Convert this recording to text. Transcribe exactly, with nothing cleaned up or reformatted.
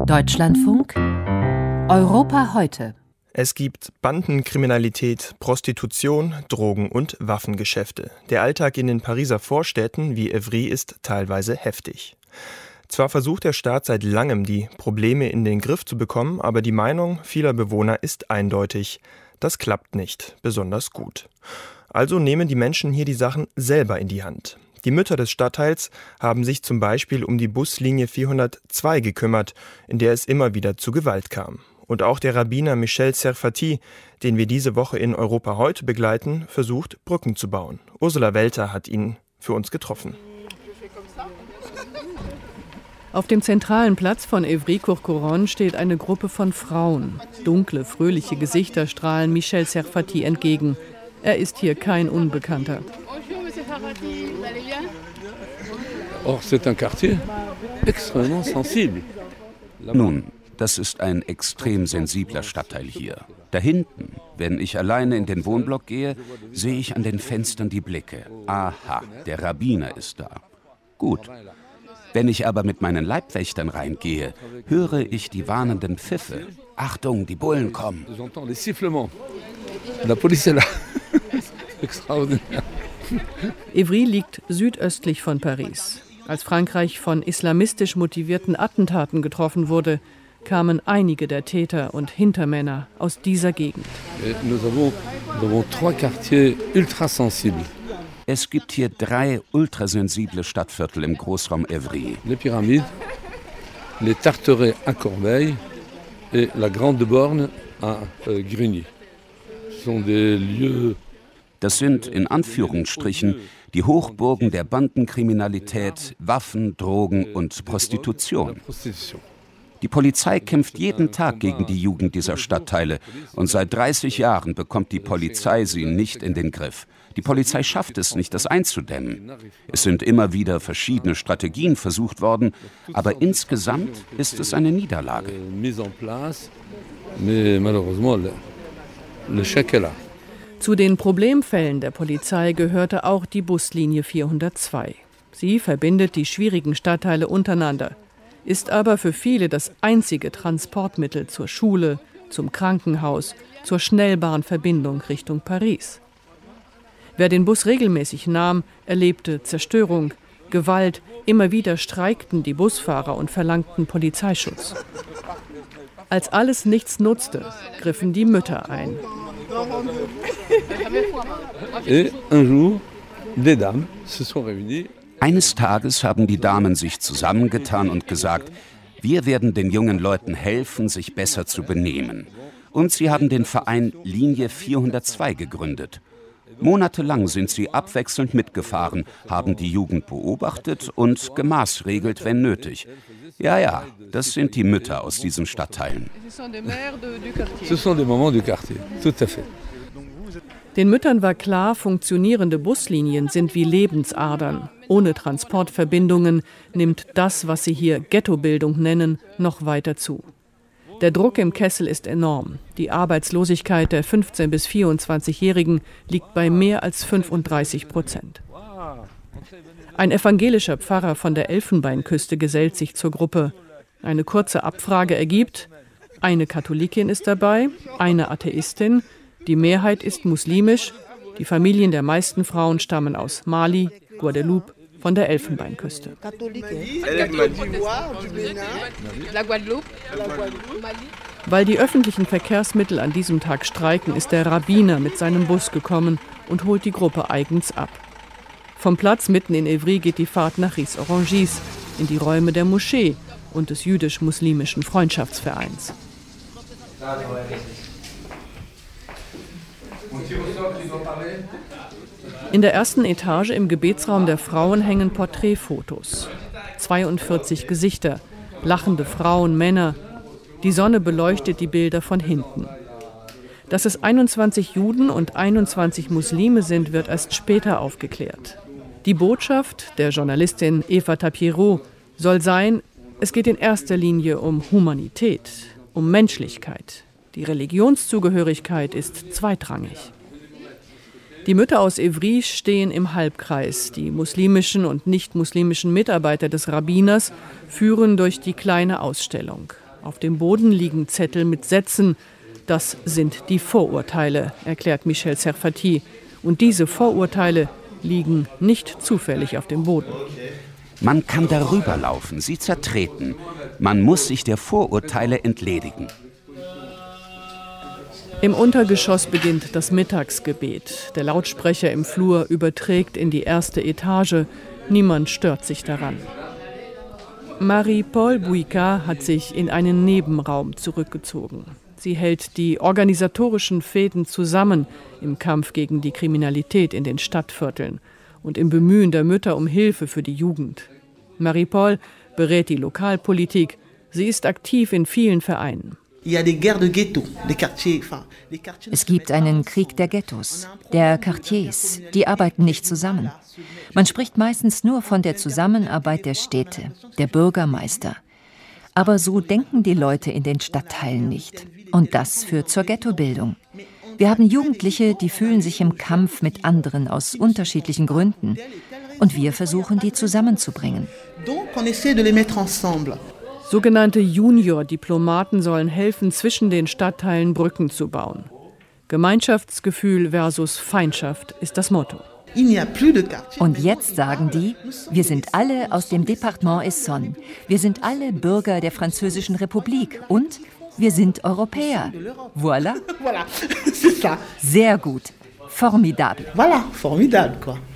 Deutschlandfunk Europa heute. Es gibt Bandenkriminalität, Prostitution, Drogen- und Waffengeschäfte. Der Alltag in den Pariser Vorstädten wie Évry ist teilweise heftig. Zwar versucht der Staat seit langem, die Probleme in den Griff zu bekommen, aber die Meinung vieler Bewohner ist eindeutig. Das klappt nicht besonders gut. Also nehmen die Menschen hier die Sachen selber in die Hand. Die Mütter des Stadtteils haben sich zum Beispiel um die Buslinie vierhundertzwei gekümmert, in der es immer wieder zu Gewalt kam. Und auch der Rabbiner Michel Serfati, den wir diese Woche in Europa heute begleiten, versucht, Brücken zu bauen. Ursula Welter hat ihn für uns getroffen. Auf dem zentralen Platz von Évry-Courcouronnes steht eine Gruppe von Frauen. Dunkle, fröhliche Gesichter strahlen Michel Serfati entgegen. Er ist hier kein Unbekannter. Or, c'est un quartier extrêmement sensible. Nun, das ist ein extrem sensibler Stadtteil hier. Da hinten, wenn ich alleine in den Wohnblock gehe, sehe ich an den Fenstern die Blicke. Aha, der Rabbiner ist da. Gut. Wenn ich aber mit meinen Leibwächtern reingehe, höre ich die warnenden Pfiffe. Achtung, die Bullen kommen. J'entends les sifflements. La police est là. Extraordinaire. Évry liegt südöstlich von Paris. Als Frankreich von islamistisch motivierten Attentaten getroffen wurde, kamen einige der Täter und Hintermänner aus dieser Gegend. Nous avons, nous avons trois quartiers ultrasensibles. Es gibt hier drei ultrasensible Stadtviertel im Großraum Évry. Les Pyramides, les Tarterets à Corbeil et la Grande Borne à euh, Grigny. Ce sont des lieux. Das sind in Anführungsstrichen die Hochburgen der Bandenkriminalität, Waffen, Drogen und Prostitution. Die Polizei kämpft jeden Tag gegen die Jugend dieser Stadtteile und seit dreißig Jahren bekommt die Polizei sie nicht in den Griff. Die Polizei schafft es nicht, das einzudämmen. Es sind immer wieder verschiedene Strategien versucht worden, aber insgesamt ist es eine Niederlage. Zu den Problemfällen der Polizei gehörte auch die Buslinie vierhundertzwei. Sie verbindet die schwierigen Stadtteile untereinander, ist aber für viele das einzige Transportmittel zur Schule, zum Krankenhaus, zur Schnellbahnverbindung Richtung Paris. Wer den Bus regelmäßig nahm, erlebte Zerstörung, Gewalt, immer wieder streikten die Busfahrer und verlangten Polizeischutz. Als alles nichts nutzte, griffen die Mütter ein. Eines Tages haben die Damen sich zusammengetan und gesagt, wir werden den jungen Leuten helfen, sich besser zu benehmen. Und sie haben den Verein Linie vierhundertzwei gegründet. Monatelang sind sie abwechselnd mitgefahren, haben die Jugend beobachtet und gemaßregelt, wenn nötig. Ja, ja, das sind die Mütter aus diesen Stadtteilen. Den Müttern war klar, funktionierende Buslinien sind wie Lebensadern. Ohne Transportverbindungen nimmt das, was sie hier Ghettobildung nennen, noch weiter zu. Der Druck im Kessel ist enorm. Die Arbeitslosigkeit der fünfzehn- bis vierundzwanzigjährigen liegt bei mehr als fünfunddreißig Prozent. Ein evangelischer Pfarrer von der Elfenbeinküste gesellt sich zur Gruppe. Eine kurze Abfrage ergibt, eine Katholikin ist dabei, eine Atheistin, die Mehrheit ist muslimisch, die Familien der meisten Frauen stammen aus Mali, Guadeloupe, von der Elfenbeinküste. Weil die öffentlichen Verkehrsmittel an diesem Tag streiken, ist der Rabbiner mit seinem Bus gekommen und holt die Gruppe eigens ab. Vom Platz mitten in Évry geht die Fahrt nach Ris-Orangis, in die Räume der Moschee und des jüdisch-muslimischen Freundschaftsvereins. In der ersten Etage im Gebetsraum der Frauen hängen Porträtfotos. zweiundvierzig Gesichter, lachende Frauen, Männer. Die Sonne beleuchtet die Bilder von hinten. Dass es einundzwanzig Juden und einundzwanzig Muslime sind, wird erst später aufgeklärt. Die Botschaft der Journalistin Eva Tapiereau soll sein, es geht in erster Linie um Humanität, um Menschlichkeit. Die Religionszugehörigkeit ist zweitrangig. Die Mütter aus Évry stehen im Halbkreis. Die muslimischen und nicht-muslimischen Mitarbeiter des Rabbiners führen durch die kleine Ausstellung. Auf dem Boden liegen Zettel mit Sätzen. Das sind die Vorurteile, erklärt Michel Serfati. Und diese Vorurteile liegen nicht zufällig auf dem Boden. Man kann darüber laufen, sie zertreten. Man muss sich der Vorurteile entledigen. Im Untergeschoss beginnt das Mittagsgebet. Der Lautsprecher im Flur überträgt in die erste Etage. Niemand stört sich daran. Marie-Paul Bouika hat sich in einen Nebenraum zurückgezogen. Sie hält die organisatorischen Fäden zusammen im Kampf gegen die Kriminalität in den Stadtvierteln und im Bemühen der Mütter um Hilfe für die Jugend. Marie-Paul berät die Lokalpolitik. Sie ist aktiv in vielen Vereinen. Es gibt einen Krieg der Ghettos, der Quartiers. Die arbeiten nicht zusammen. Man spricht meistens nur von der Zusammenarbeit der Städte, der Bürgermeister. Aber so denken die Leute in den Stadtteilen nicht. Und das führt zur Ghettobildung. Wir haben Jugendliche, die fühlen sich im Kampf mit anderen aus unterschiedlichen Gründen. Und wir versuchen, die zusammenzubringen. Sogenannte Junior-Diplomaten sollen helfen, zwischen den Stadtteilen Brücken zu bauen. Gemeinschaftsgefühl versus Feindschaft ist das Motto. Und jetzt sagen die, wir sind alle aus dem Departement Essonne. Wir sind alle Bürger der Französischen Republik und wir sind Europäer. Voilà. Sehr gut. Formidable. Voilà, formidable, quoi.